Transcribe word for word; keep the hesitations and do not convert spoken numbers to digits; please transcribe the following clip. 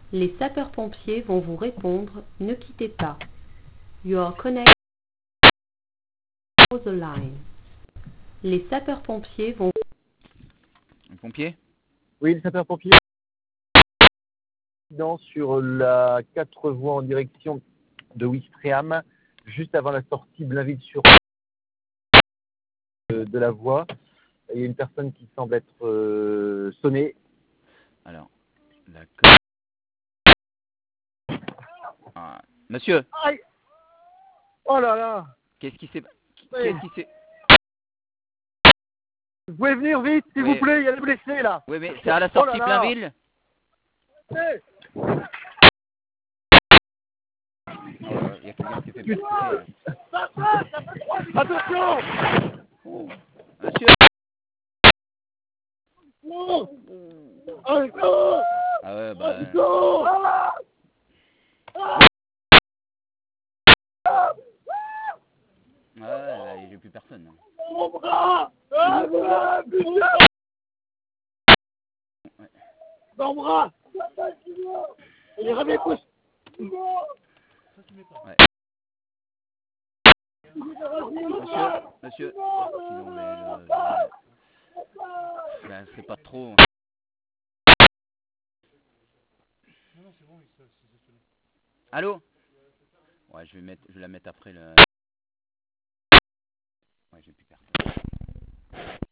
Les sapeurs-pompiers vont vous répondre, ne quittez pas. You are connected to the line. Les sapeurs-pompiers vont... Un pompier? Oui, les sapeurs-pompiers. Sur la quatre voies en direction de Ouistreham, juste avant la sortie Blainville-sur de, de la voie. Il y a une personne qui semble être euh, sonnée. Alors, d'accord. Ah, monsieur, Aïe! Oh là là! qu'est-ce qui s'est... Oui. Qu'est-ce qui s'est... Vous pouvez venir vite, s'il Oui. vous plaît, il y a des blessés là! Oui, mais c'est à la Oh sortie là là. Blainville? Hey. Oh, il y a quelqu'un qui s'est fait percuter. Attention! Oh, monsieur! Non! Encore! Ah ouais, bah... Encore! Ouais, là, il n'y a plus personne. Hein. Mon bras! Ah, ah, putain! Ouais. Mon bras! Il est ramené pouce! Ouais. Monsieur, monsieur, sinon, mais, euh, ben, c'est pas trop. Allô? Ouais, je vais mettre, je vais la mettre après le... Ouais, j'ai plus personne.